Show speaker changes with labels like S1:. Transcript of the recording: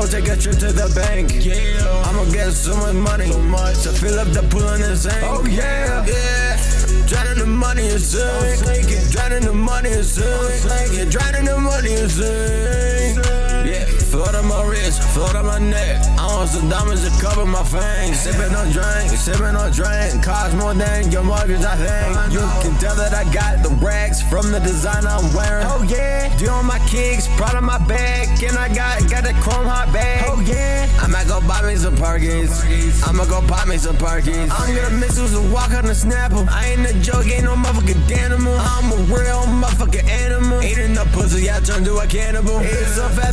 S1: go take a trip to the bank. Yeah, I'ma get so much money, to fill up the pool in the sink. Oh yeah, yeah. Drowning the money is sick. Drowning the money is sick. Drowning the money is sick. Yeah, float on my wrist, float on my neck. I want some diamonds to cover my fangs. Sipping on drink. Cost more than your mortgage, I think. You can tell that I got the rags from the designer I'm wearing. Oh yeah, deal on my kicks, proud of my bag, and I got the chrome hot bag. Oh yeah, I'ma go buy me some Perkins. I'ma go pop me some Perkins. I'm gonna missiles and walk on the snapper. I ain't a joke, ain't no motherfucking animal. I'm a real motherfucking animal. Eating the pussy, I turn to a cannibal. It's so fast.